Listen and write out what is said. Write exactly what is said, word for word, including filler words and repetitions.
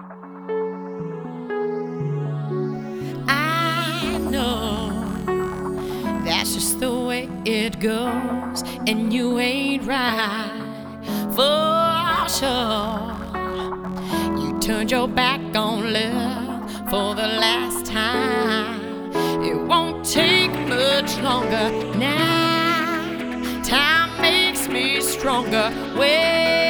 I know that's just the way it goes, and you ain't right for sure. You turned your back on love for the last time. It won't take much longer now. Time makes me stronger. Well,